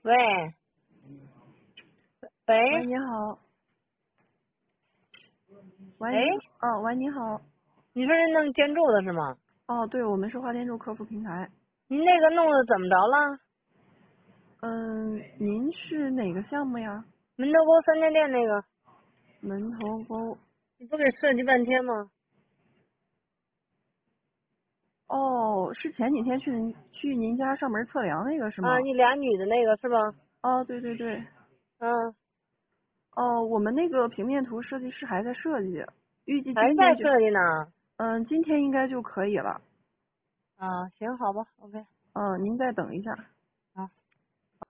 喂， 喂， 喂， 你好。喂， 哎， 你好。哦，喂，你好。 你说是弄建筑的是吗？ 哦，对，我们是花店筑客服平台。 你那个弄的怎么着了？ 您是哪个项目呀？ 门头沟三家店那个， 门头沟。 你不给设计半天吗？ 哦，是前几天去您家上门测量那个是啊， 吗？ 你俩女的那个是吧？ 哦，对对对。 嗯， 哦，我们那个平面图设计师还在设计，预计还在今天就， 设计呢。 今天应该就可以了。 啊，行，好吧，OK。 您再等一下。